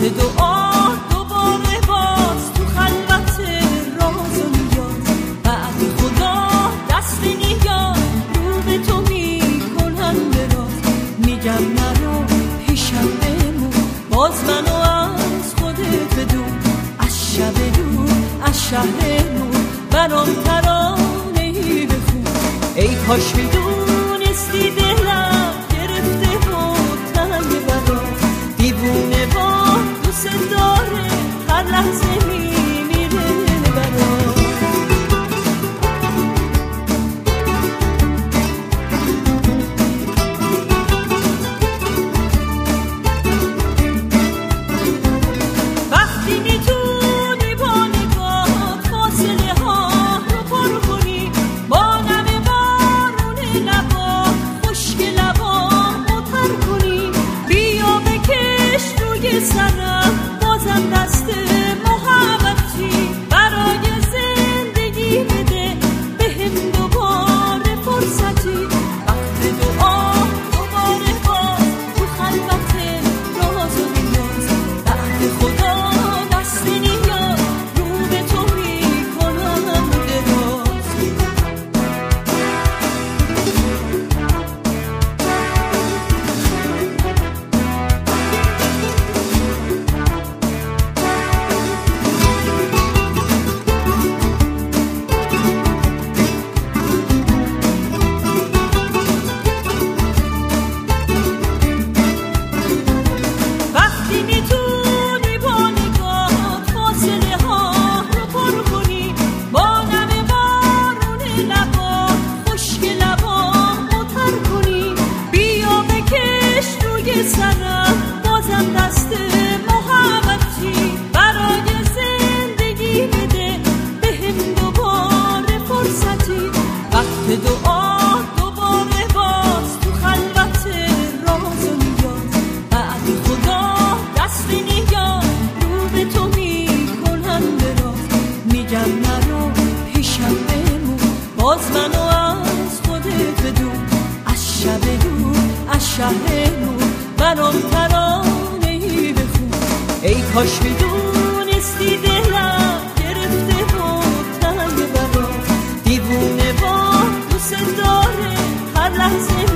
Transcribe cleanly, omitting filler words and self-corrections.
دعا دوباره باز تو خلوت راز و نیاز، بعد خدا دست نیاز رو به تو میکنم دراز. میگم نرو پیشم بمون، باز منو از خودت بدون، از شب دور از شهر نور برام ترانه‌ای بخون. ای کاش میدونستی دلم گرفته بود تنگ برا، دیوونه با دوست داره هر لحظه میمیره برا. وقتی میتونی با نگاه فاصله ها رو پر کنی، با نم بارون لبا خشک لبا متر کنی، بیا بکش روی سرم بازم دست محبتی، برای زندگی بده بهم دوباره فرصتی. وقت دعا دوباره باز تو خلوت راز و نیاز، بعد خدا دست نیاز رو به تو میکنم دراز. وقتی میتونی با نگاه فاصله ها رو پر کنی، با نم بارون لبا خشک لبا متر کنی، بیا بکش روی سرم بازم دست محبتی، برای زندگی بده بهم دوباره فرصتی. وقت دعا دوباره باز تو خلوت راز و نیاز، بعد خدا دست نیاز رو به تو میکنم دراز. میگم نرو پیشم بمون، باز منو از خودت بدون، از شب دور از شهر نور برام ترانه‌ای بخون. ای کاش میدونستی دلم گرفته بود تنگ برا، دیوونه با دوست داره هر لحظه